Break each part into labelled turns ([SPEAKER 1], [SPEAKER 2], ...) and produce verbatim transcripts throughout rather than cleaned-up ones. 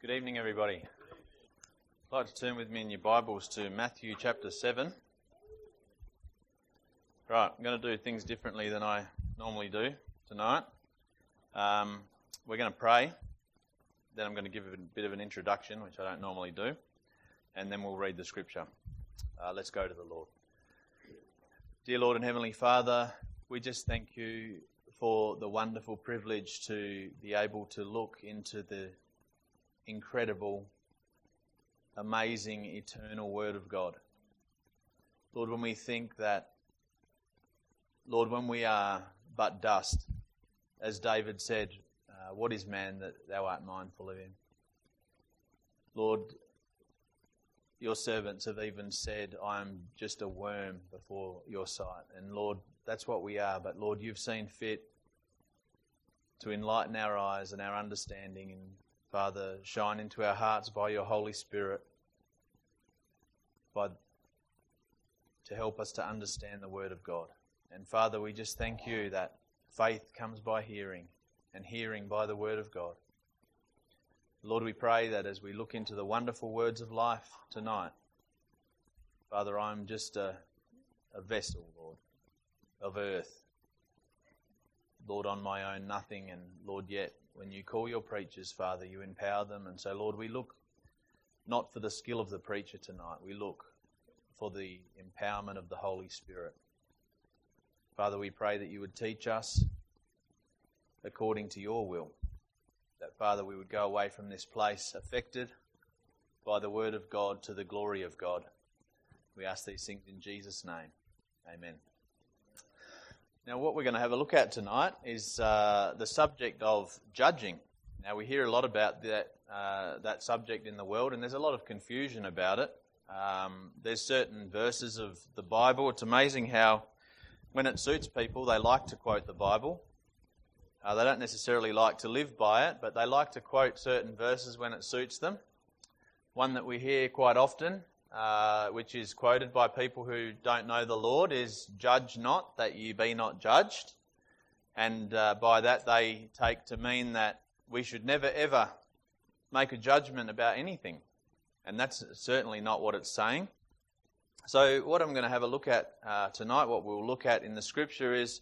[SPEAKER 1] Good evening, everybody. I'd like to turn with me in your Bibles to Matthew chapter seven. Right, I'm going to do things differently than I normally do tonight. Um, we're going to pray, then I'm going to give a bit of an introduction, which I don't normally do, and then we'll read the scripture. Uh, let's go to the Lord. Dear Lord and Heavenly Father, we just thank you for the wonderful privilege to be able to look into the incredible, amazing, eternal Word of God. Lord, when we think that, Lord, when we are but dust, as David said, uh, what is man that thou art mindful of him? Lord, your servants have even said, I am just a worm before your sight. And Lord, that's what we are. But Lord, you've seen fit to enlighten our eyes and our understanding, and Father, shine into our hearts by your Holy Spirit, by, to help us to understand the Word of God. And Father, we just thank you that faith comes by hearing, and hearing by the Word of God. Lord, we pray that as we look into the wonderful words of life tonight, Father, I'm just a, a vessel, Lord, of earth. Lord, on my own, nothing, and Lord, yet when you call your preachers, Father, you empower them. And so, Lord, we look not for the skill of the preacher tonight. We look for the empowerment of the Holy Spirit. Father, we pray that you would teach us according to your will. That, Father, we would go away from this place affected by the word of God to the glory of God. We ask these things in Jesus' name. Amen. Now, what we're going to have a look at tonight is uh, the subject of judging. Now, we hear a lot about that uh, that subject in the world, and there's a lot of confusion about it. Um, there's certain verses of the Bible. It's amazing how, when it suits people, they like to quote the Bible. Uh, they don't necessarily like to live by it, but they like to quote certain verses when it suits them. One that we hear quite often, Uh, which is quoted by people who don't know the Lord, is judge not that ye be not judged. And uh, by that they take to mean that we should never ever make a judgment about anything. And that's certainly not what it's saying. So what I'm going to have a look at uh, tonight, what we'll look at in the scripture is,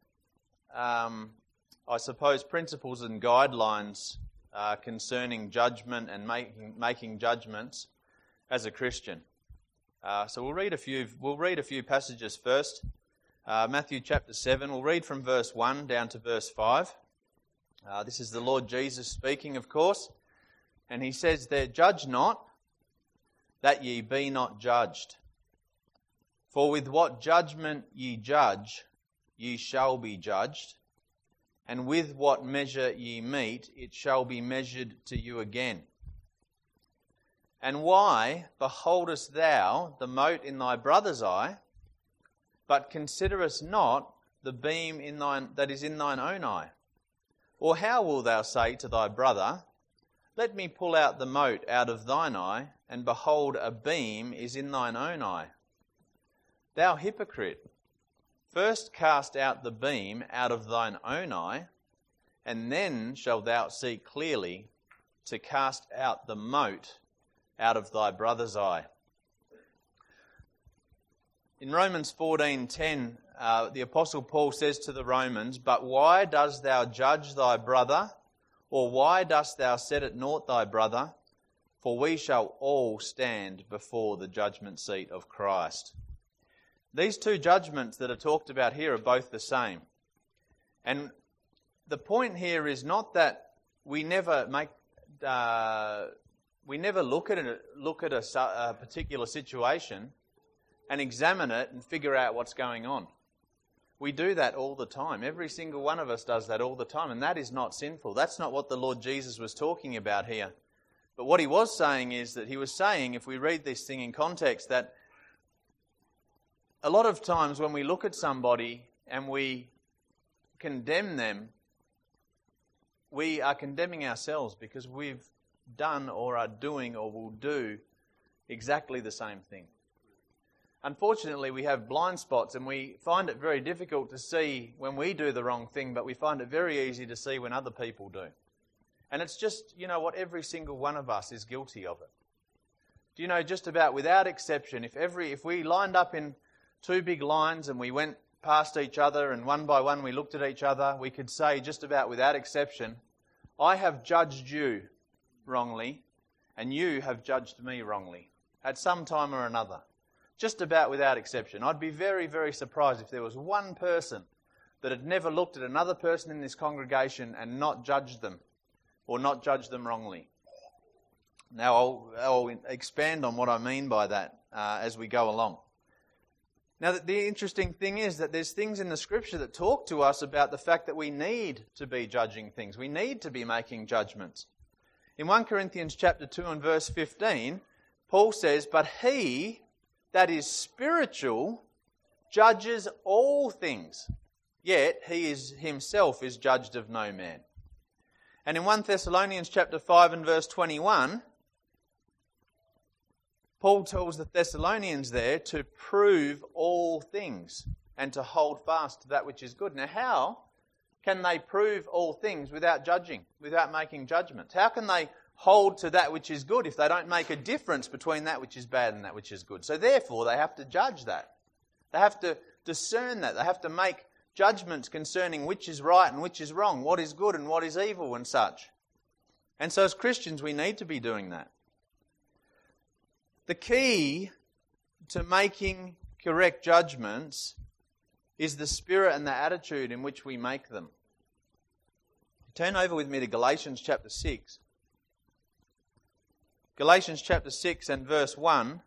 [SPEAKER 1] um, I suppose, principles and guidelines uh, concerning judgment and making, making judgments as a Christian. Uh, so we'll read a few. We'll read a few passages first. Uh, Matthew chapter seven. We'll read from verse one down to verse five. Uh, this is the Lord Jesus speaking, of course, and he says there, "Judge not, that ye be not judged. For with what judgment ye judge, ye shall be judged, and with what measure ye mete, it shall be measured to you again. And why beholdest thou the mote in thy brother's eye, but considerest not the beam in thine that is in thine own eye? Or how wilt thou say to thy brother, Let me pull out the mote out of thine eye, and behold, a beam is in thine own eye? Thou hypocrite, first cast out the beam out of thine own eye, and then shalt thou see clearly to cast out the mote out of thy brother's eye." In Romans fourteen ten, uh, the Apostle Paul says to the Romans, "But why dost thou judge thy brother? Or why dost thou set at naught thy brother? For we shall all stand before the judgment seat of Christ." These two judgments that are talked about here are both the same. And the point here is not that we never make... Uh, We never look at a, look at a, a particular situation and examine it and figure out what's going on. We do that all the time. Every single one of us does that all the time, and that is not sinful. That's not what the Lord Jesus was talking about here. But what he was saying is that he was saying, if we read this thing in context, that a lot of times when we look at somebody and we condemn them, we are condemning ourselves because we've done or are doing or will do exactly the same thing. Unfortunately, we have blind spots and we find it very difficult to see when we do the wrong thing, but we find it very easy to see when other people do. And it's just, you know what, every single one of us is guilty of it. Do you know, just about without exception, if every if we lined up in two big lines and we went past each other and one by one we looked at each other, we could say just about without exception, I have judged you wrongly and you have judged me wrongly at some time or another. Just about without exception. I'd be very, very surprised if there was one person that had never looked at another person in this congregation and not judged them or not judged them wrongly. Now, I'll, I'll expand on what I mean by that uh, as we go along. Now, the interesting thing is that there's things in the Scripture that talk to us about the fact that we need to be judging things. We need to be making judgments. In First Corinthians chapter two and verse fifteen, Paul says, "But he that is spiritual judges all things, yet he is himself is judged of no man." And in First Thessalonians chapter five and verse twenty-one, Paul tells the Thessalonians there to prove all things and to hold fast to that which is good. Now, how can they prove all things without judging, without making judgments? How can they hold to that which is good if they don't make a difference between that which is bad and that which is good? So therefore, they have to judge that. They have to discern that. They have to make judgments concerning which is right and which is wrong, what is good and what is evil and such. And so as Christians, we need to be doing that. The key to making correct judgments is the spirit and the attitude in which we make them. Turn over with me to Galatians chapter six. Galatians chapter six and verse one.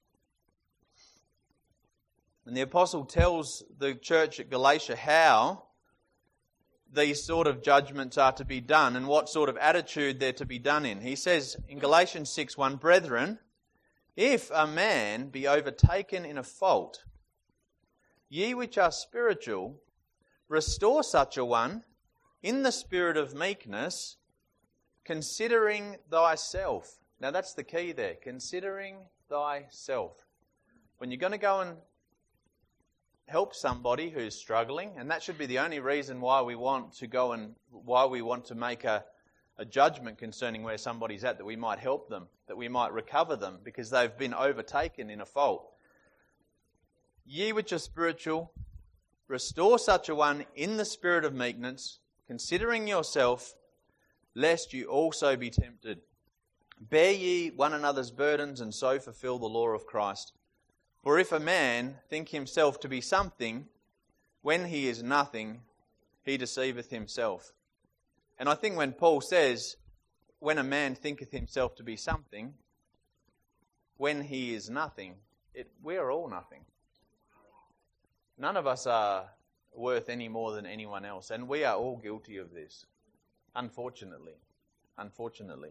[SPEAKER 1] And the apostle tells the church at Galatia how these sort of judgments are to be done and what sort of attitude they're to be done in. He says in Galatians six one, "Brethren, if a man be overtaken in a fault, ye which are spiritual, restore such a one in the spirit of meekness, considering thyself." Now that's the key there, considering thyself. When you're going to go and help somebody who's struggling, and that should be the only reason why we want to go and why we want to make a, a judgment concerning where somebody's at, that we might help them, that we might recover them because they've been overtaken in a fault. Ye which are spiritual, restore such a one in the spirit of meekness, considering yourself, lest you also be tempted. Bear ye one another's burdens, and so fulfill the law of Christ. For if a man think himself to be something, when he is nothing, he deceiveth himself. And I think when Paul says, when a man thinketh himself to be something, when he is nothing, it, we are all nothing. None of us are worth any more than anyone else, and we are all guilty of this, unfortunately. Unfortunately.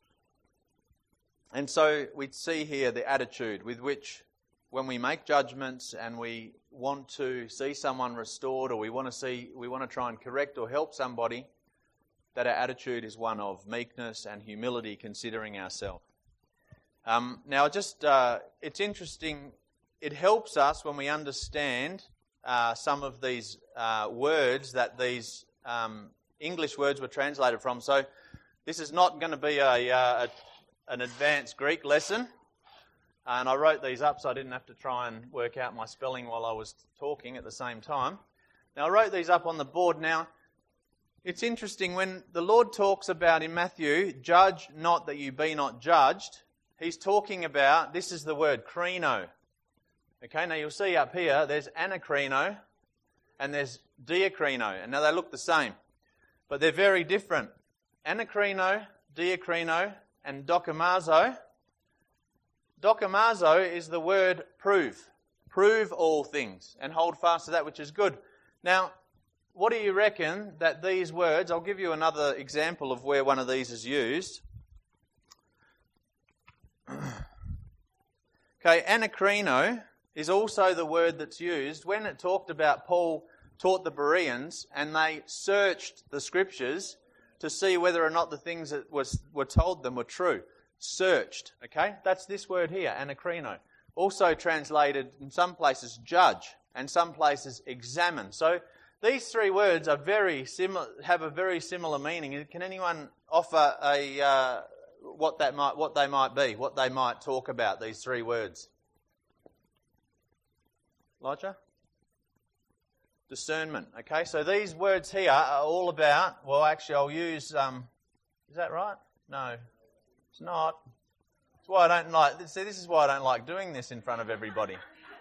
[SPEAKER 1] And so we see here the attitude with which when we make judgments and we want to see someone restored, or we want to see, we want to try and correct or help somebody, that our attitude is one of meekness and humility, considering ourselves. Um, now, just uh, it's interesting. It helps us when we understand uh, some of these uh, words that these um, English words were translated from. So, this is not going to be a, a an advanced Greek lesson. And I wrote these up so I didn't have to try and work out my spelling while I was talking at the same time. Now, I wrote these up on the board. Now, it's interesting when the Lord talks about in Matthew, judge not that you be not judged, he's talking about, this is the word, krino. Okay, now you'll see up here, there's anakrino and there's diakrino. And now they look the same, but they're very different. Anakrino, diakrino, and dokimazo. Dokimazo is the word prove. Prove all things and hold fast to that which is good. Now, what do you reckon that these words, I'll give you another example of where one of these is used. Okay, anakrino is also the word that's used when it talked about Paul taught the Bereans and they searched the scriptures to see whether or not the things that was, were told them were true. Searched, okay? That's this word here, anakrino. Also translated in some places judge and some places examine. So These three words are very similar, have a very similar meaning. Can anyone offer a uh, what that might, what they might be, what they might talk about? These three words. Elijah? Discernment. Okay, so these words here are all about. Well, actually, I'll use. Um, is that right? No, it's not. That's why I don't like. See, this is why I don't like doing this in front of everybody.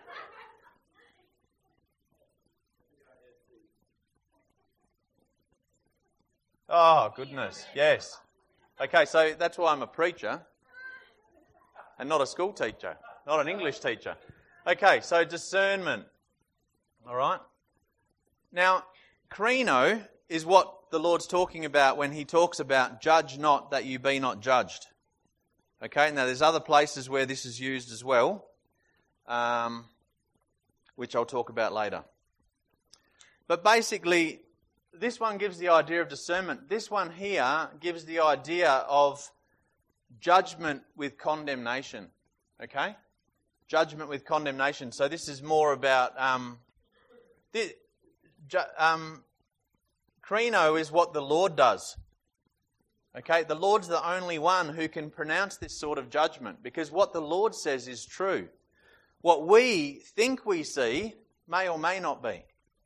[SPEAKER 1] Oh, goodness, yes. Okay, so that's why I'm a preacher and not a school teacher, not an English teacher. Okay, so discernment, all right? Now, krino is what the Lord's talking about when he talks about judge not that you be not judged. Okay, now there's other places where this is used as well, um, which I'll talk about later. But basically, this one gives the idea of discernment. This one here gives the idea of judgment with condemnation. Okay? Judgment with condemnation. So this is more about... Um, this, ju- um, krino is what the Lord does. Okay? The Lord's the only one who can pronounce this sort of judgment, because what the Lord says is true. What we think we see may or may not be.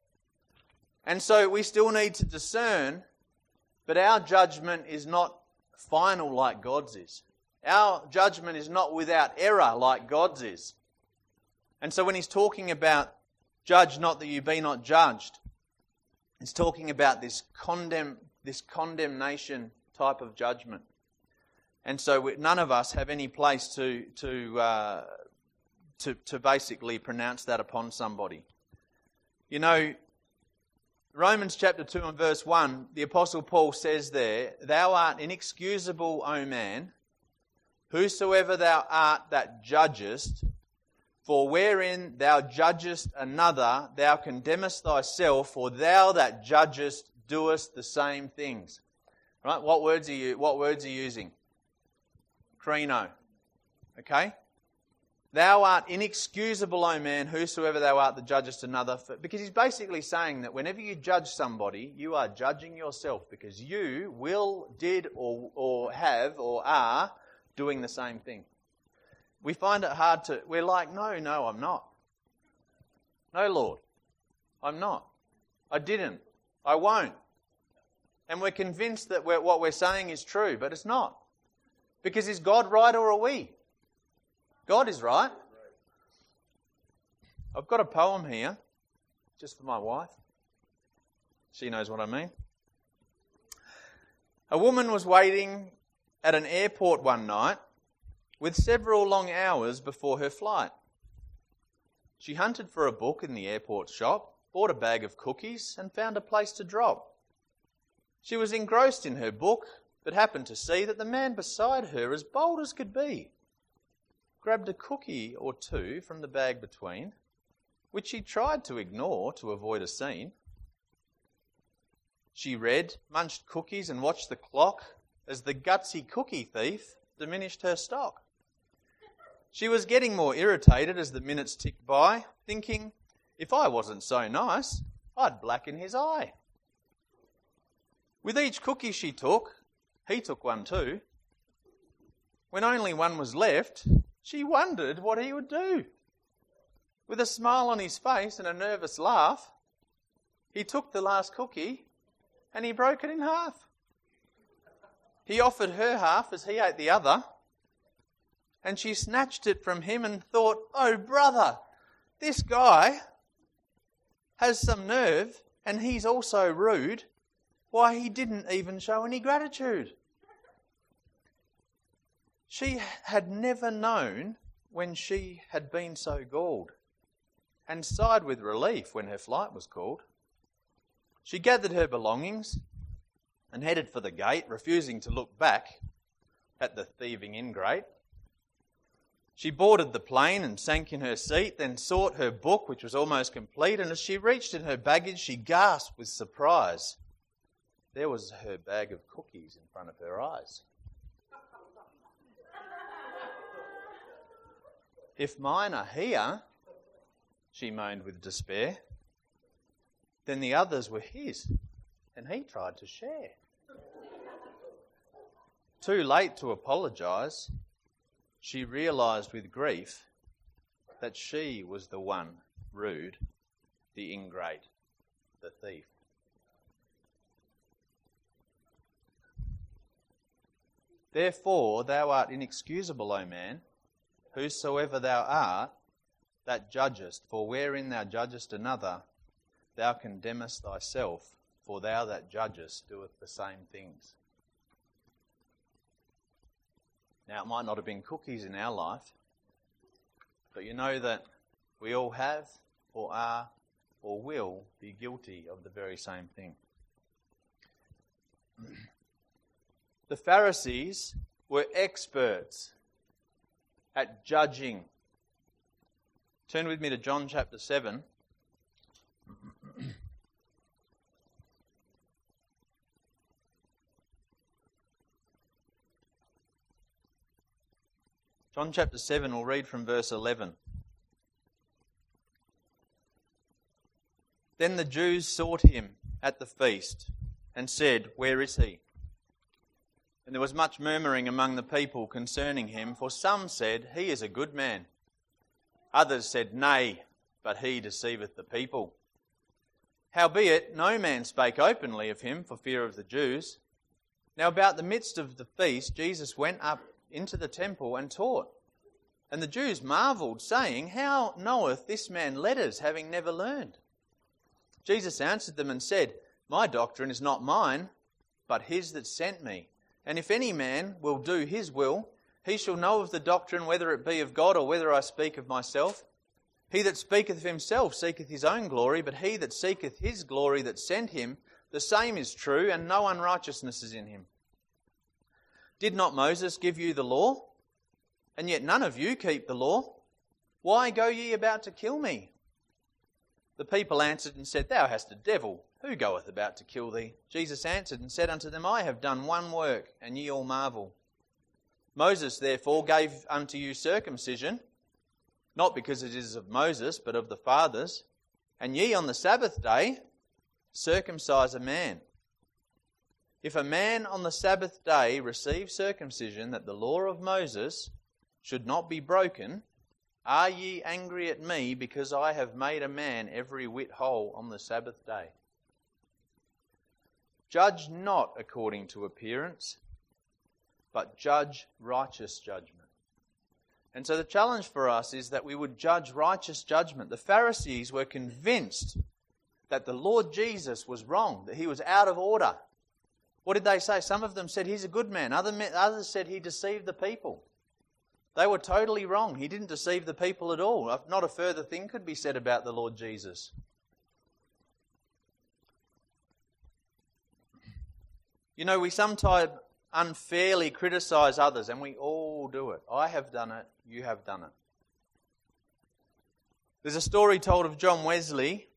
[SPEAKER 1] And so we still need to discern, but our judgment is not final like God's is. Our judgment is not without error like God's is. And so when he's talking about judge not that you be not judged, he's talking about this condemn, this condemnation type of judgment. And so we, none of us have any place to to, uh, to to basically pronounce that upon somebody. You know, Romans chapter two and verse one, the Apostle Paul says there, "Thou art inexcusable, O man, whosoever thou art that judgest, for wherein thou judgest another, thou condemnest thyself, for thou that judgest doest the same things." Right? What words are you? What words are you using? Krino. Okay. Thou art inexcusable, O man, whosoever thou art that judgest another. Because he's basically saying that whenever you judge somebody, you are judging yourself, because you will, did, or, or have, or are doing the same thing. We find it hard to, we're like, no, no, I'm not. No, Lord, I'm not. I didn't. I won't. And we're convinced that we're, what we're saying is true, but it's not. Because is God right or are we? God is right. I've got a poem here, just for my wife. She knows what I mean. A woman was waiting at an airport one night with several long hours before her flight. She hunted for a book in the airport shop, bought a bag of cookies, and found a place to drop. She was engrossed in her book, but happened to see that the man beside her, as bold as could be, grabbed a cookie or two from the bag between, which she tried to ignore to avoid a scene. She read, munched cookies, and watched the clock as the gutsy cookie thief diminished her stock. She was getting more irritated as the minutes ticked by, thinking, if I wasn't so nice, I'd blacken his eye. With each cookie she took, he took one too. When only one was left, she wondered what he would do. With a smile on his face and a nervous laugh, he took the last cookie and he broke it in half. He offered her half as he ate the other, and she snatched it from him and thought, oh brother, this guy has some nerve and he's also rude. Why, he didn't even show any gratitude. She had never known when she had been so galled, and sighed with relief when her flight was called. She gathered her belongings and headed for the gate, refusing to look back at the thieving ingrate. She boarded the plane and sank in her seat, then sought her book, which was almost complete, and as she reached in her baggage, she gasped with surprise. There was her bag of cookies in front of her eyes. If mine are here, she moaned with despair, then the others were his, and he tried to share. Too late to apologise, she realised with grief that she was the one rude, the ingrate, the thief. Therefore thou art inexcusable, O man, whosoever thou art, that judgest. For wherein thou judgest another, thou condemnest thyself, for thou that judgest doeth the same things. Now, it might not have been cookies in our life, but you know that we all have, or are, or will be guilty of the very same thing. The Pharisees were experts at judging. Turn with me to John chapter seven. John chapter seven, we'll read from verse eleven. Then the Jews sought him at the feast and said, Where is he? And there was much murmuring among the people concerning him, for some said, He is a good man. Others said, Nay, but he deceiveth the people. Howbeit, no man spake openly of him for fear of the Jews. Now about the midst of the feast, Jesus went up into the temple and taught. And the Jews marvelled, saying, How knoweth this man letters, having never learned? Jesus answered them and said, My doctrine is not mine, but his that sent me. And if any man will do his will, he shall know of the doctrine, whether it be of God or whether I speak of myself. He that speaketh of himself seeketh his own glory, but he that seeketh his glory that sent him, the same is true, and no unrighteousness is in him. Did not Moses give you the law? And yet none of you keep the law. Why go ye about to kill me? The people answered and said, Thou hast a devil. Who goeth about to kill thee? Jesus answered and said unto them, I have done one work, and ye all marvel. Moses therefore gave unto you circumcision, not because it is of Moses, but of the fathers. And ye on the Sabbath day circumcise a man. If a man on the Sabbath day receive circumcision, that the law of Moses should not be broken, are ye angry at me because I have made a man every whit whole on the Sabbath day? Judge not according to appearance, but judge righteous judgment. And so the challenge for us is that we would judge righteous judgment. The Pharisees were convinced that the Lord Jesus was wrong, that he was out of order. What did they say? Some of them said he's a good man. Other men, others said he deceived the people. They were totally wrong. He didn't deceive the people at all. Not a further thing could be said about the Lord Jesus. You know, we sometimes unfairly criticise others, and we all do it. I have done it. You have done it. There's a story told of John Wesley.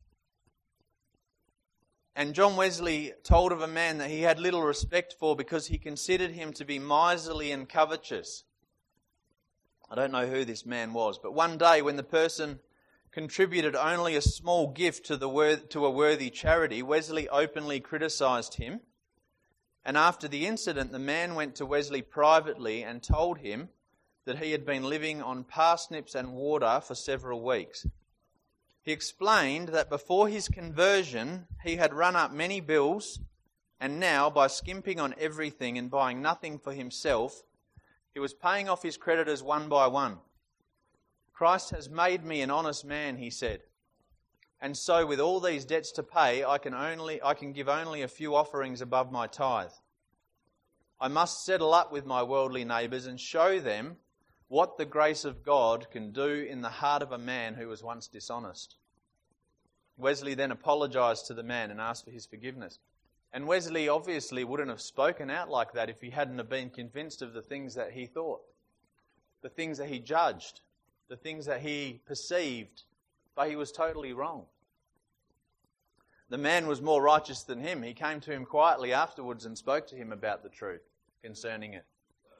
[SPEAKER 1] And John Wesley told of a man that he had little respect for because he considered him to be miserly and covetous. I don't know who this man was, but one day when the person contributed only a small gift to, the wor- to a worthy charity, Wesley openly criticised him. And after the incident, the man went to Wesley privately and told him that he had been living on parsnips and water for several weeks. He explained that before his conversion, he had run up many bills, and now, by skimping on everything and buying nothing for himself, he was paying off his creditors one by one. Christ has made me an honest man, he said. And so with all these debts to pay, I can only I can give only a few offerings above my tithe. I must settle up with my worldly neighbours and show them what the grace of God can do in the heart of a man who was once dishonest. Wesley then apologised to the man and asked for his forgiveness. And Wesley obviously wouldn't have spoken out like that if he hadn't have been convinced of the things that he thought, the things that he judged, the things that he perceived, but he was totally wrong. The man was more righteous than him. He came to him quietly afterwards and spoke to him about the truth concerning it.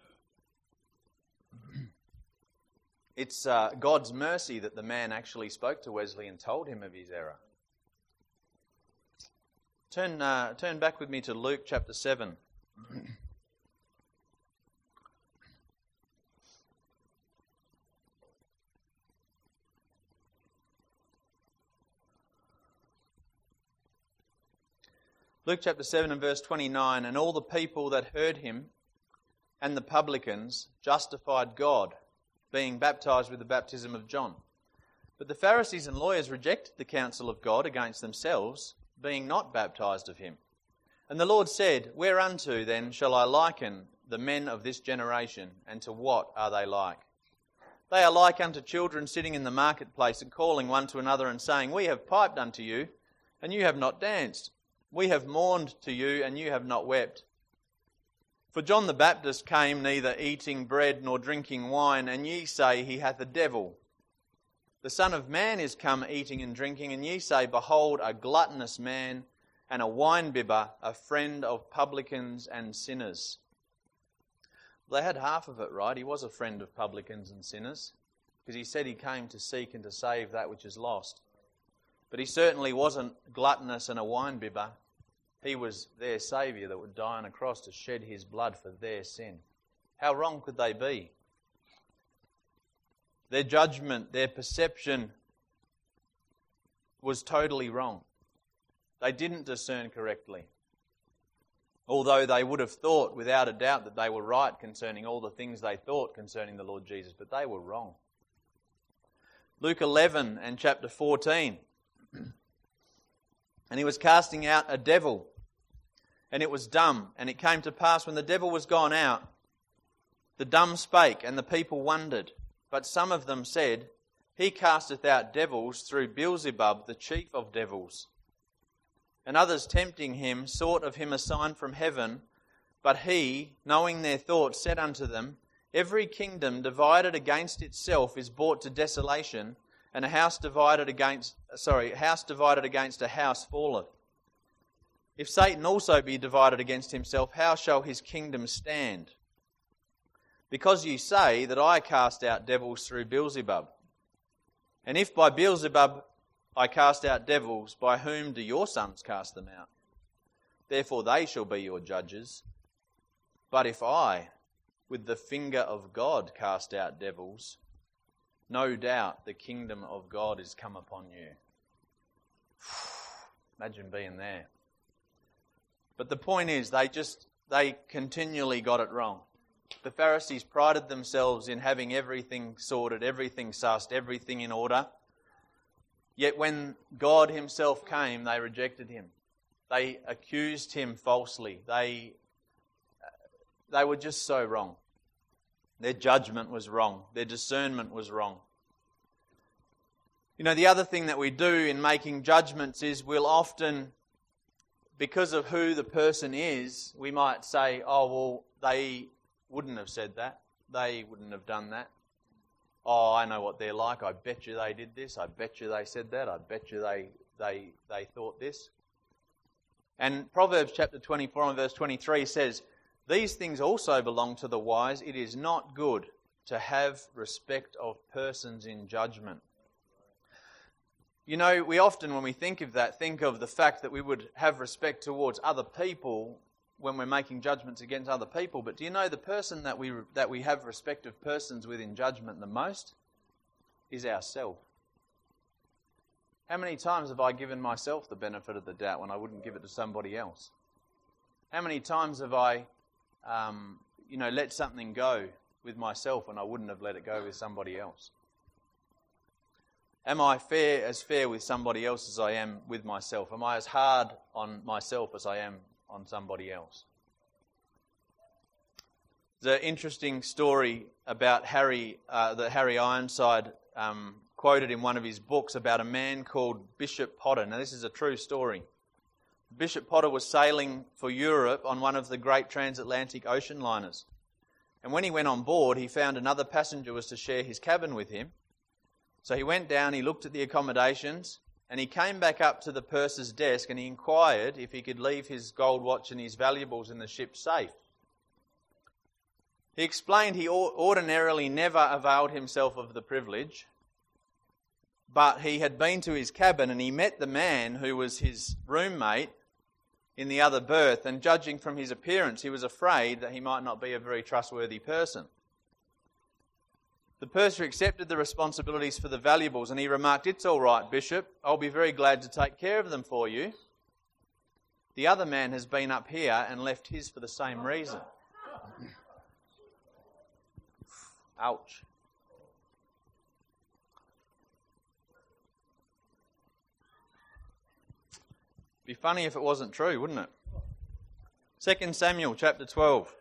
[SPEAKER 1] It's uh, God's mercy that the man actually spoke to Wesley and told him of his error. Turn, uh, turn back with me to Luke chapter seven. Luke chapter seven and verse twenty-nine, and all the people that heard him and the publicans justified God, being baptized with the baptism of John. But the Pharisees and lawyers rejected the counsel of God against themselves, being not baptized of him. And the Lord said, Whereunto then shall I liken the men of this generation, and to what are they like? They are like unto children sitting in the marketplace and calling one to another and saying, We have piped unto you, and you have not danced. We have mourned to you, and you have not wept. For John the Baptist came neither eating bread nor drinking wine, and ye say he hath a devil. The Son of Man is come eating and drinking, and ye say, Behold, a gluttonous man, and a winebibber, a friend of publicans and sinners. They had half of it right. He was a friend of publicans and sinners, because he said he came to seek and to save that which is lost. But he certainly wasn't gluttonous and a winebibber. He was their Saviour that would die on a cross to shed his blood for their sin. How wrong could they be? Their judgment, their perception was totally wrong. They didn't discern correctly. Although they would have thought without a doubt that they were right concerning all the things they thought concerning the Lord Jesus, but they were wrong. Luke eleven and chapter fourteen. And he was casting out a devil, and it was dumb. And it came to pass, when the devil was gone out, the dumb spake, and the people wondered. But some of them said, He casteth out devils through Beelzebub, the chief of devils. And others, tempting him, sought of him a sign from heaven. But he, knowing their thoughts, said unto them, Every kingdom divided against itself is brought to desolation, and a house divided against sorry, a house divided against a house falleth. If Satan also be divided against himself, how shall his kingdom stand? Because ye say that I cast out devils through Beelzebub. And if by Beelzebub I cast out devils, by whom do your sons cast them out? Therefore they shall be your judges. But if I, with the finger of God, cast out devils, no doubt the kingdom of God is come upon you. Imagine being there. But the point is, they just, they continually got it wrong. The Pharisees prided themselves in having everything sorted, everything sussed, everything in order. Yet when God himself came, they rejected him. They accused him falsely. They, they were just so wrong. Their judgment was wrong. Their discernment was wrong. You know, the other thing that we do in making judgments is we'll often, because of who the person is, we might say, oh, well, they wouldn't have said that. They wouldn't have done that. Oh, I know what they're like. I bet you they did this. I bet you they said that. I bet you they they they thought this. And Proverbs chapter twenty-four and verse twenty-three says, These things also belong to the wise. It is not good to have respect of persons in judgment. You know, we often, when we think of that, think of the fact that we would have respect towards other people when we're making judgments against other people. But do you know the person that we that we have respect of persons with in judgment the most is ourselves? How many times have I given myself the benefit of the doubt when I wouldn't give it to somebody else? How many times have I, um, you know, let something go with myself when I wouldn't have let it go with somebody else? Am I fair as fair with somebody else as I am with myself? Am I as hard on myself as I am on somebody else? There's an interesting story about Harry, uh, that Harry Ironside um, quoted in one of his books about a man called Bishop Potter. Now, this is a true story. Bishop Potter was sailing for Europe on one of the great transatlantic ocean liners. And when he went on board, he found another passenger was to share his cabin with him. So he went down, he looked at the accommodations, and he came back up to the purser's desk and he inquired if he could leave his gold watch and his valuables in the ship's safe. He explained he ordinarily never availed himself of the privilege, but he had been to his cabin and he met the man who was his roommate, in the other berth, and judging from his appearance, he was afraid that he might not be a very trustworthy person. The purser accepted the responsibilities for the valuables, and he remarked, "It's all right, Bishop. I'll be very glad to take care of them for you. The other man has been up here and left his for the same reason." Ouch. Be funny if it wasn't true, wouldn't it? Second Samuel chapter twelve.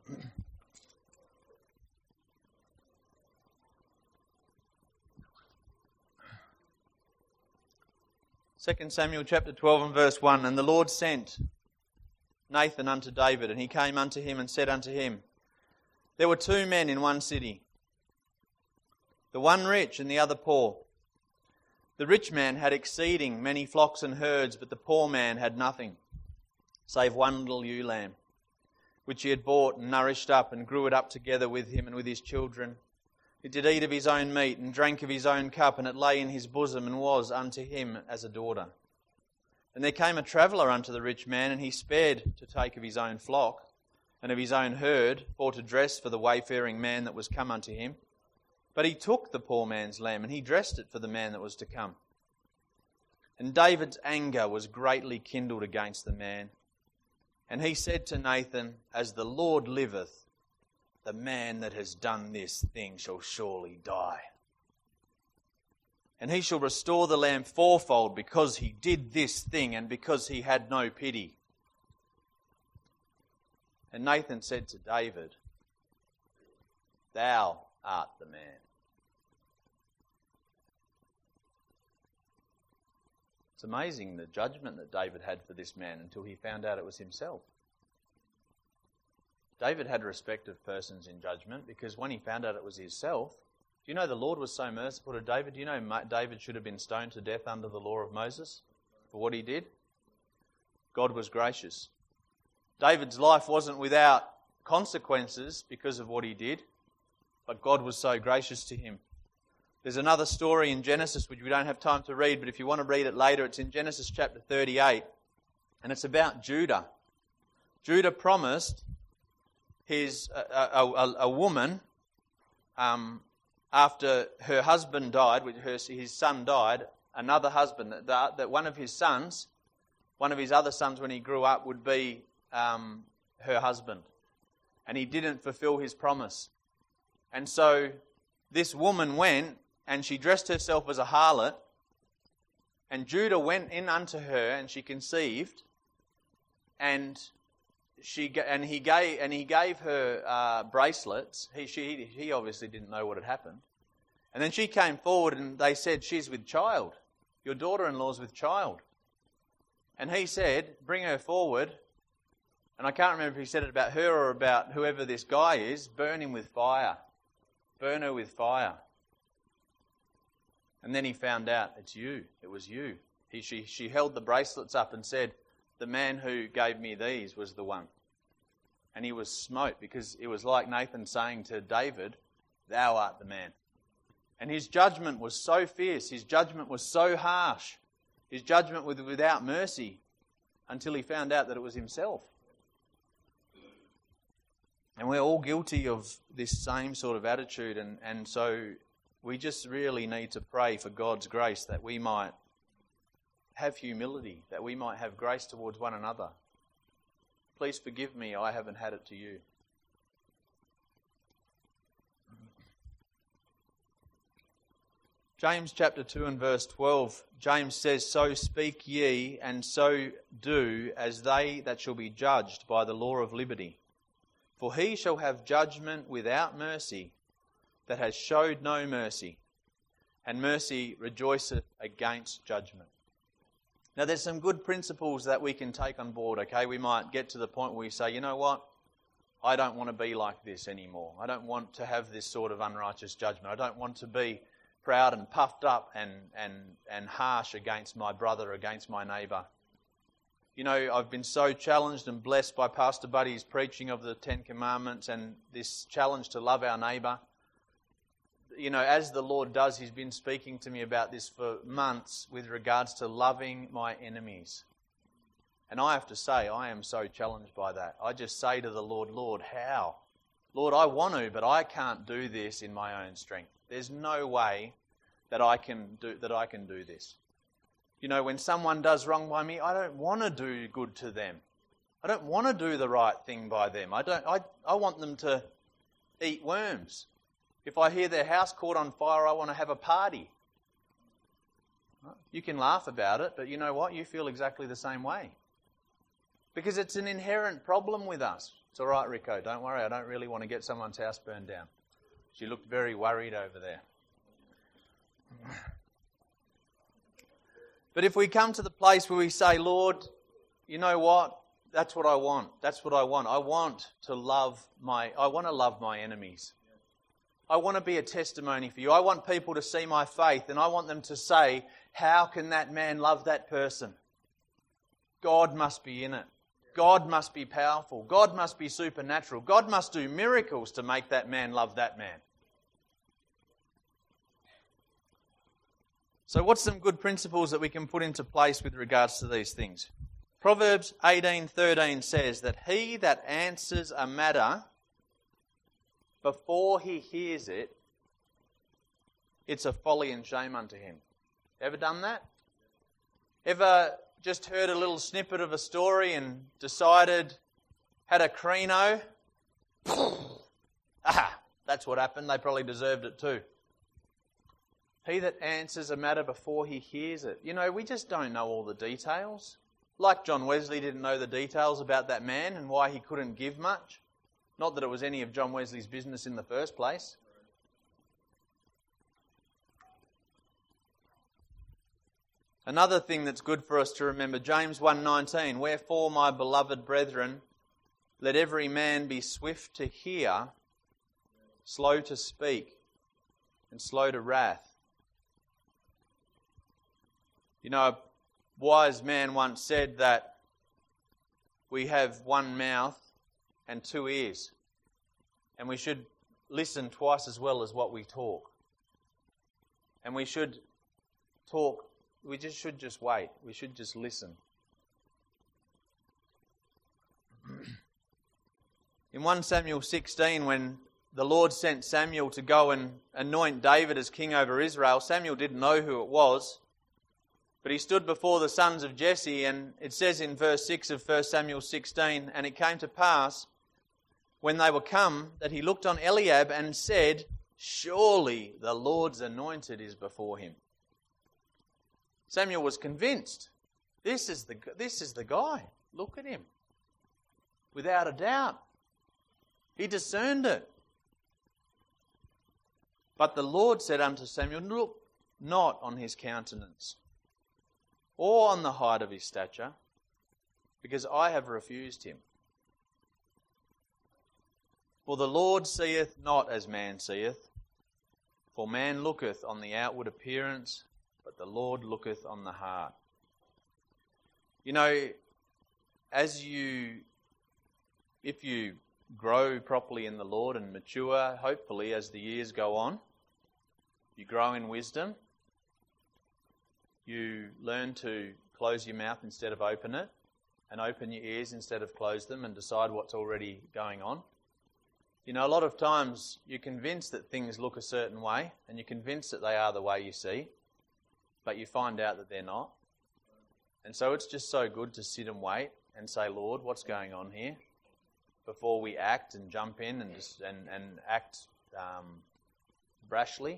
[SPEAKER 1] Second Samuel chapter twelve and verse one. "And the Lord sent Nathan unto David, and he came unto him and said unto him, There were two men in one city, the one rich and the other poor. The rich man had exceeding many flocks and herds, but the poor man had nothing, save one little ewe lamb, which he had bought and nourished up, and grew it up together with him and with his children. It did eat of his own meat, and drank of his own cup, and it lay in his bosom, and was unto him as a daughter. And there came a traveller unto the rich man, and he spared to take of his own flock, and of his own herd, for to dress for the wayfaring man that was come unto him. But he took the poor man's lamb, and he dressed it for the man that was to come. And David's anger was greatly kindled against the man. And he said to Nathan, As the Lord liveth, the man that has done this thing shall surely die. And he shall restore the lamb fourfold, because he did this thing, and because he had no pity. And Nathan said to David, Thou art the man. It's amazing the judgment that David had for this man until he found out it was himself. David had respect of persons in judgment, because when he found out it was himself, do you know the Lord was so merciful to David? Do you know David should have been stoned to death under the law of Moses for what he did? God was gracious. David's life wasn't without consequences because of what he did, but God was so gracious to him. There's another story in Genesis which we don't have time to read, but if you want to read it later, it's in Genesis chapter thirty-eight, and it's about Judah. Judah promised his a, a, a woman, um, after her husband died, her, his son died, another husband, that, that one of his sons, one of his other sons when he grew up would be um, her husband. And he didn't fulfill his promise. And so this woman went and she dressed herself as a harlot, and Judah went in unto her and she conceived, and she and he gave and he gave her uh, bracelets. He she he obviously didn't know what had happened, and then she came forward and they said, "She's with child. Your daughter-in-law's with child." And he said, "Bring her forward." And I can't remember if he said it about her or about whoever this guy is. Burn him with fire. Burn her with fire. And then he found out, it's you. It was you. He, she, she held the bracelets up and said, "The man who gave me these was the one." And he was smote, because it was like Nathan saying to David, "Thou art the man." And his judgment was so fierce. His judgment was so harsh. His judgment was without mercy, until he found out that it was himself. And we're all guilty of this same sort of attitude, and, and so we just really need to pray for God's grace, that we might have humility, that we might have grace towards one another. Please forgive me, I haven't had it to you. James chapter two and verse twelve, James says, "So speak ye, and so do, as they that shall be judged by the law of liberty. For he shall have judgment without mercy, that has showed no mercy, and mercy rejoiceth against judgment." Now there's some good principles that we can take on board, okay? We might get to the point where we say, you know what? I don't want to be like this anymore. I don't want to have this sort of unrighteous judgment. I don't want to be proud and puffed up and, and, and harsh against my brother, against my neighbour. You know, I've been so challenged and blessed by Pastor Buddy's preaching of the Ten Commandments and this challenge to love our neighbour. You know, as the Lord does, He's been speaking to me about this for months with regards to loving my enemies. And I have to say, I am so challenged by that. I just say to the Lord, Lord, how? Lord, I want to, but I can't do this in my own strength. There's no way that I can do that I can do this. You know, when someone does wrong by me, I don't want to do good to them. I don't want to do the right thing by them. I don't. I, I want them to eat worms. If I hear their house caught on fire, I want to have a party. You can laugh about it, but you know what? You feel exactly the same way. Because it's an inherent problem with us. It's all right, Rico, don't worry. I don't really want to get someone's house burned down. She looked very worried over there. But if we come to the place where we say, Lord, you know what? That's what I want. That's what I want. I want to love my, I want to love my enemies. I want to be a testimony for you. I want people to see my faith and I want them to say, how can that man love that person? God must be in it. God must be powerful. God must be supernatural. God must do miracles to make that man love that man. So what's some good principles that we can put into place with regards to these things? Proverbs eighteen thirteen says that he that answers a matter before he hears it, it's a folly and shame unto him. Ever done that? Ever just heard a little snippet of a story and decided, had a creano? Aha, that's what happened. They probably deserved it too. He that answers a matter before he hears it. You know, we just don't know all the details. Like John Wesley didn't know the details about that man and why he couldn't give much. Not that it was any of John Wesley's business in the first place. Another thing that's good for us to remember, James one nineteen, wherefore, my beloved brethren, let every man be swift to hear, slow to speak, and slow to wrath. You know, a wise man once said that we have one mouth and two ears, and we should listen twice as well as what we talk. And we should talk, we just should just wait. We should just listen. In First Samuel sixteen, when the Lord sent Samuel to go and anoint David as king over Israel, Samuel didn't know who it was. But he stood before the sons of Jesse, and it says in verse six of First Samuel sixteen, and it came to pass, when they were come, that he looked on Eliab and said, surely the Lord's anointed is before him. Samuel was convinced. This is the, this is the guy. Look at him. Without a doubt. He discerned it. But the Lord said unto Samuel, look not on his countenance, or on the height of his stature, because I have refused him. For the Lord seeth not as man seeth, for man looketh on the outward appearance, but the Lord looketh on the heart. You know, as you, if you grow properly in the Lord and mature, hopefully as the years go on, you grow in wisdom. You learn to close your mouth instead of open it, and open your ears instead of close them, and decide what's already going on. You know, a lot of times you're convinced that things look a certain way, and you're convinced that they are the way you see, but you find out that they're not. And so it's just so good to sit and wait and say, Lord, what's going on here? Before we act and jump in and just, and, and act um, brashly.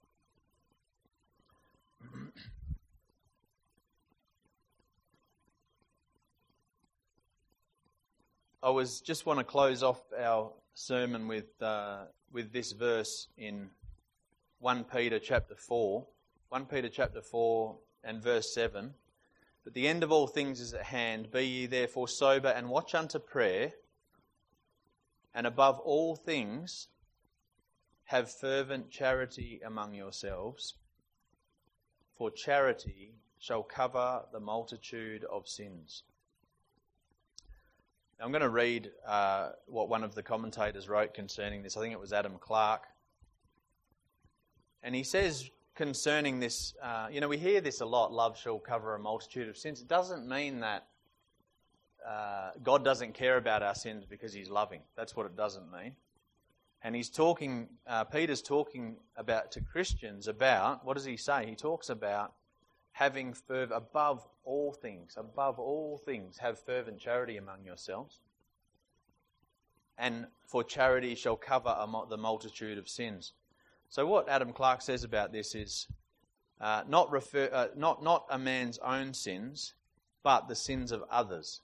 [SPEAKER 1] I was just want to close off our sermon with uh, with this verse in First Peter chapter four. First Peter chapter four and verse seven. But the end of all things is at hand. Be ye therefore sober and watch unto prayer. And above all things, have fervent charity among yourselves. For charity shall cover the multitude of sins. I'm going to read uh, what one of the commentators wrote concerning this. I think it was Adam Clark. And he says concerning this, uh, you know, we hear this a lot, love shall cover a multitude of sins. It doesn't mean that uh, God doesn't care about our sins because he's loving. That's what it doesn't mean. And he's talking, uh, Peter's talking about to Christians about, what does he say? He talks about having fervor above all things, above all things, have fervent charity among yourselves. And for charity shall cover a, the multitude of sins. So what Adam Clark says about this is uh, not refer, uh, not not a man's own sins, but the sins of others.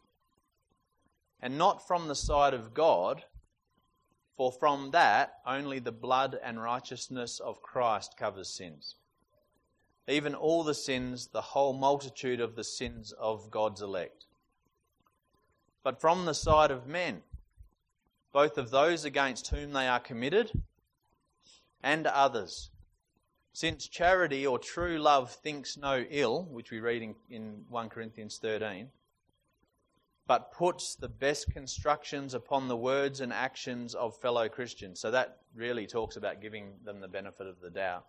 [SPEAKER 1] And not from the side of God, for from that only the blood and righteousness of Christ covers sins. Even all the sins, the whole multitude of the sins of God's elect. But from the side of men, both of those against whom they are committed and others. Since charity or true love thinks no ill, which we read in, in First Corinthians thirteen, but puts the best constructions upon the words and actions of fellow Christians. So that really talks about giving them the benefit of the doubt.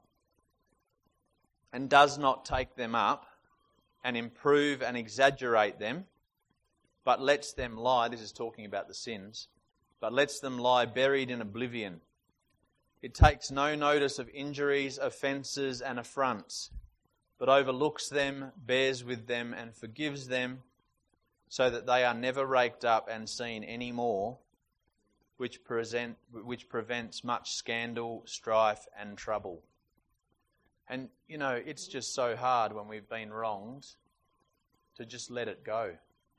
[SPEAKER 1] And does not take them up and improve and exaggerate them, but lets them lie, this is talking about the sins, but lets them lie buried in oblivion. It takes no notice of injuries, offences and affronts, but overlooks them, bears with them and forgives them, so that they are never raked up and seen any more, which, present, which prevents much scandal, strife and trouble. And, you know, it's just so hard when we've been wronged to just let it go.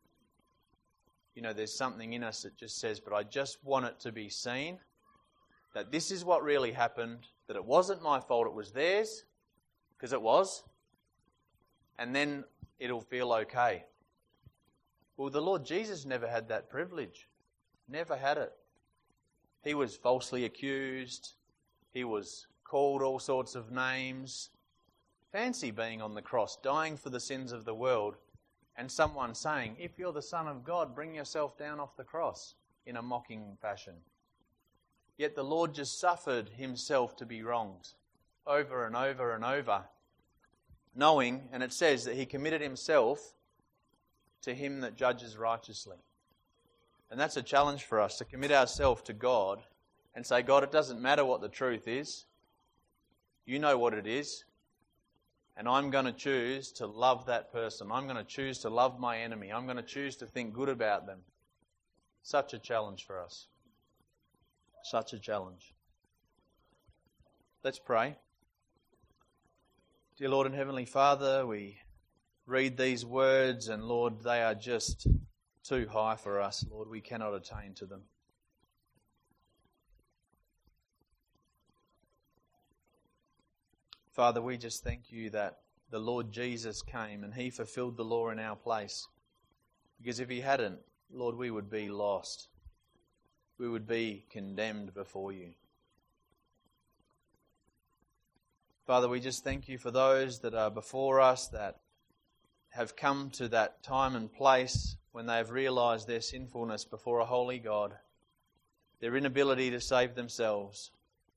[SPEAKER 1] You know, there's something in us that just says, but I just want it to be seen that this is what really happened, that it wasn't my fault, it was theirs, because it was, and then it'll feel okay. Well, the Lord Jesus never had that privilege. Never had it. He was falsely accused. He was called all sorts of names. Fancy being on the cross, dying for the sins of the world, and someone saying, if you're the Son of God, bring yourself down off the cross, in a mocking fashion. Yet the Lord just suffered himself to be wronged over and over and over, knowing, and it says that he committed himself to him that judges righteously. And that's a challenge for us, to commit ourselves to God and say, God, it doesn't matter what the truth is. You know what it is. And I'm going to choose to love that person. I'm going to choose to love my enemy. I'm going to choose to think good about them. Such a challenge for us. Such a challenge. Let's pray. Dear Lord and Heavenly Father, we read these words and Lord, they are just too high for us. Lord, we cannot attain to them. Father, we just thank you that the Lord Jesus came and he fulfilled the law in our place. Because if he hadn't, Lord, we would be lost. We would be condemned before you. Father, we just thank you for those that are before us that have come to that time and place when they have realised their sinfulness before a holy God, their inability to save themselves,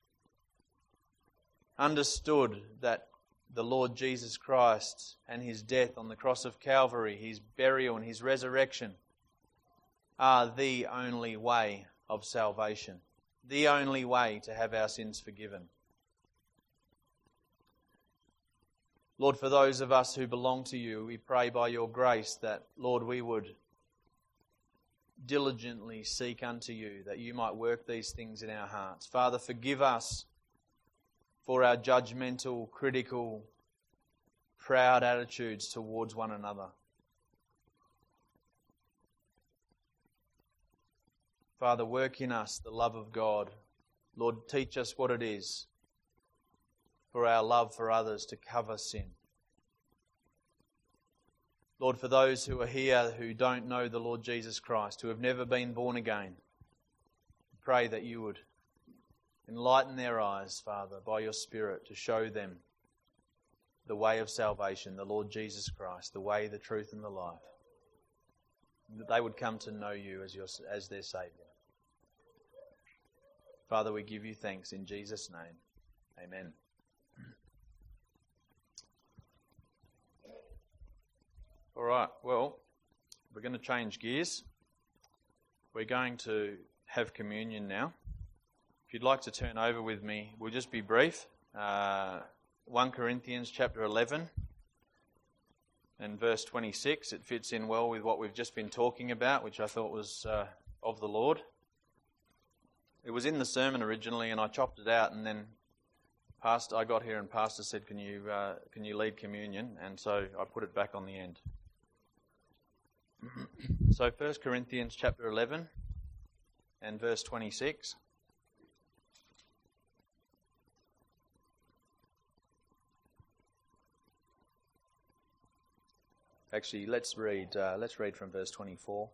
[SPEAKER 1] understood that the Lord Jesus Christ and his death on the cross of Calvary, his burial and his resurrection are the only way of salvation, the only way to have our sins forgiven. Lord, for those of us who belong to you, we pray by your grace that, Lord, we would diligently seek unto you, that you might work these things in our hearts. Father, forgive us for our judgmental, critical, proud attitudes towards one another. Father, work in us the love of God. Lord, teach us what it is for our love for others to cover sin. Lord, for those who are here who don't know the Lord Jesus Christ, who have never been born again, pray that you would enlighten their eyes, Father, by your Spirit to show them the way of salvation, the Lord Jesus Christ, the way, the truth and the life. That they would come to know you as your, as their Saviour. Father, we give you thanks in Jesus' name. Amen. All right, well, we're going to change gears. We're going to have communion now. If you'd like to turn over with me, we'll just be brief. Uh, First Corinthians chapter eleven and verse twenty-six. It fits in well with what we've just been talking about, which I thought was uh, of the Lord. It was in the sermon originally, and I chopped it out, and then Pastor, I got here and Pastor said, "Can you uh, can you lead communion?" And so I put it back on the end. So First Corinthians chapter eleven and verse twenty-six. Actually, let's read. Uh, let's read from verse twenty-four.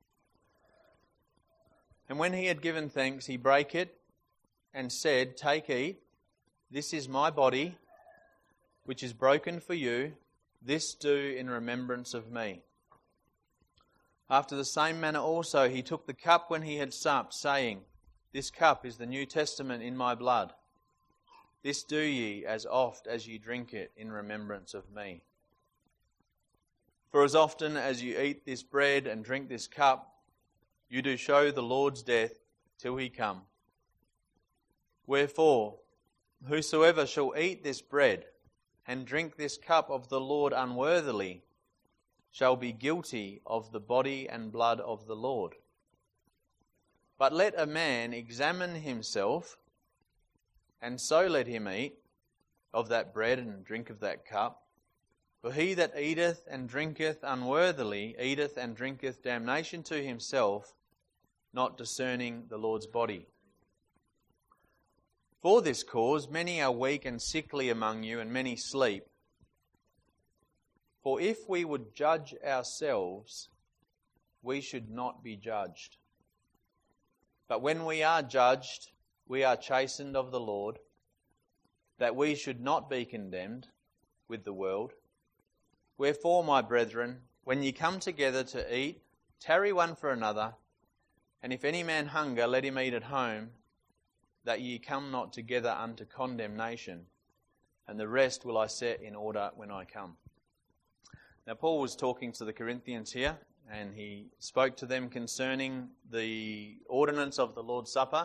[SPEAKER 1] And when he had given thanks, he brake it and said, "Take, eat. This is my body, which is broken for you. This do in remembrance of me." After the same manner also he took the cup when he had supped, saying, "This cup is the New Testament in my blood. This do ye as oft as ye drink it in remembrance of me. For as often as you eat this bread and drink this cup, you do show the Lord's death till he come. Wherefore, whosoever shall eat this bread and drink this cup of the Lord unworthily shall be guilty of the body and blood of the Lord. But let a man examine himself, and so let him eat of that bread and drink of that cup. For he that eateth and drinketh unworthily eateth and drinketh damnation to himself, not discerning the Lord's body. For this cause many are weak and sickly among you, and many sleep. For if we would judge ourselves, we should not be judged. But when we are judged, we are chastened of the Lord, that we should not be condemned with the world. Wherefore, my brethren, when ye come together to eat, tarry one for another, and if any man hunger, let him eat at home, that ye come not together unto condemnation, and the rest will I set in order when I come." Now, Paul was talking to the Corinthians here, and he spoke to them concerning the ordinance of the Lord's Supper.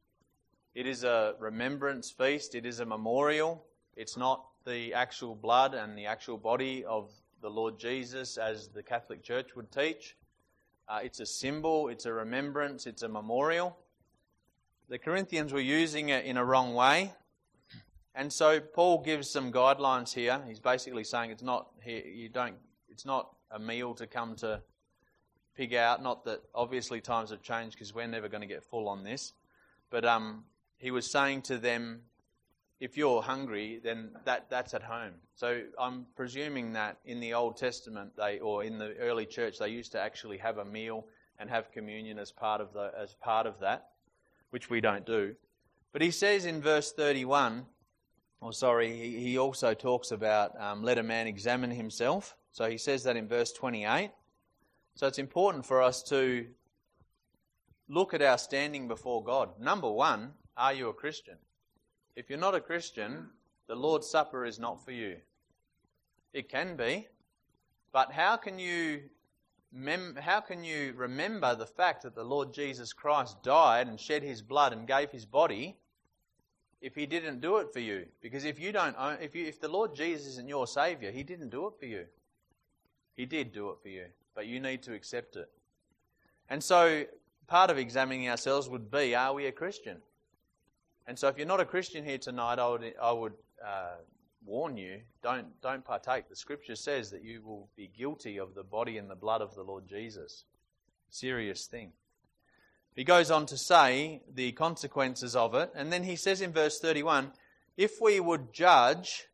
[SPEAKER 1] It is a remembrance feast. It is a memorial. It's not the actual blood and the actual body of the Lord Jesus as the Catholic Church would teach. Uh, it's a symbol, it's a remembrance, it's a memorial. The Corinthians were using it in a wrong way. And so Paul gives some guidelines here. He's basically saying it's not you don't it's not a meal to come to pig out. Not that obviously times have changed, because we're never going to get full on this. But um, he was saying to them, if you're hungry, then that, that's at home. So I'm presuming that in the Old Testament, they or in the early church, they used to actually have a meal and have communion as part of the as part of that, which we don't do. But he says in verse thirty-one, or sorry, he, he also talks about um, let a man examine himself. So he says that in verse twenty-eight. So it's important for us to look at our standing before God. Number one, are you a Christian? If you're not a Christian, the Lord's Supper is not for you. It can be, but how can you mem- how can you remember the fact that the Lord Jesus Christ died and shed his blood and gave his body if he didn't do it for you? Because if you don't own, if you if the Lord Jesus isn't your Saviour, he didn't do it for you. He did do it for you, but you need to accept it. And so part of examining ourselves would be, are we a Christian? And so if you're not a Christian here tonight, I would I would uh, warn you, don't don't partake. The Scripture says that you will be guilty of the body and the blood of the Lord Jesus. Serious thing. He goes on to say the consequences of it, and then he says in verse thirty-one, if we would judge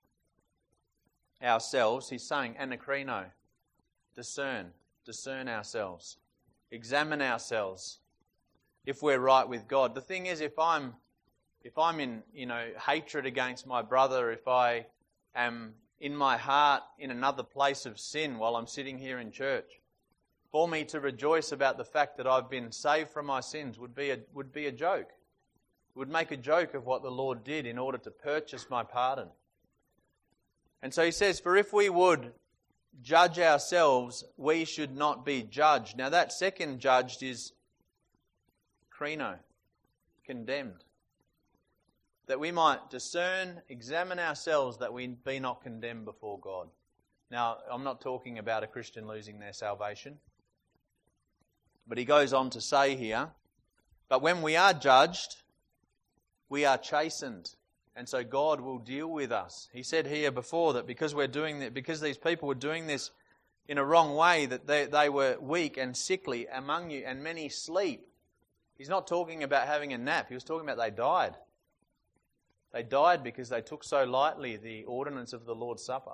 [SPEAKER 1] ourselves, he's saying anakrino, discern, discern ourselves, examine ourselves, if we're right with God. The thing is, if I'm If I'm in, you know, hatred against my brother, if I am in my heart in another place of sin while I'm sitting here in church, for me to rejoice about the fact that I've been saved from my sins would be a would be a joke. Would make a joke of what the Lord did in order to purchase my pardon. And so he says, for if we would judge ourselves, we should not be judged. Now that second judged is krino, condemned. That we might discern, examine ourselves, that we be not condemned before God. Now, I'm not talking about a Christian losing their salvation. But he goes on to say here, but when we are judged, we are chastened. And so God will deal with us. He said here before that because we're doing that, because these people were doing this in a wrong way, that they, they were weak and sickly among you, and many sleep. He's not talking about having a nap. He was talking about they died. They died because they took so lightly the ordinance of the Lord's Supper.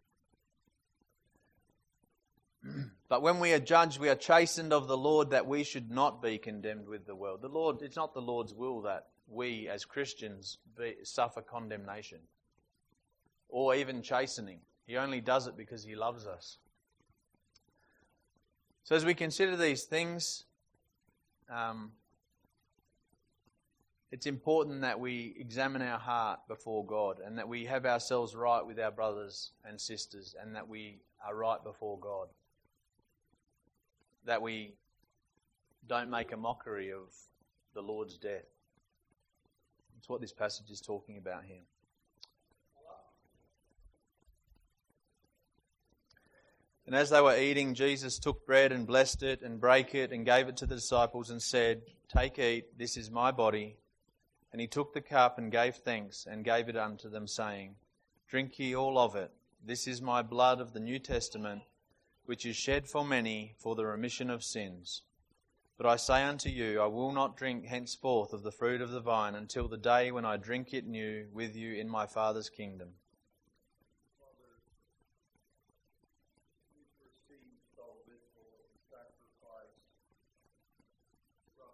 [SPEAKER 1] But when we are judged, we are chastened of the Lord, that we should not be condemned with the world. The Lord, it's not the Lord's will that we as Christians be, suffer condemnation or even chastening. He only does it because He loves us. So as we consider these things, um, it's important that we examine our heart before God and that we have ourselves right with our brothers and sisters and that we are right before God. That we don't make a mockery of the Lord's death. That's what this passage is talking about here. And as they were eating, Jesus took bread and blessed it and brake it and gave it to the disciples and said, "Take, eat, this is my body." And He took the cup and gave thanks and gave it unto them, saying, "Drink ye all of it. This is my blood of the New Testament, which is shed for many for the remission of sins. But I say unto you, I will not drink henceforth of the fruit of the vine until the day when I drink it new with you in my Father's kingdom."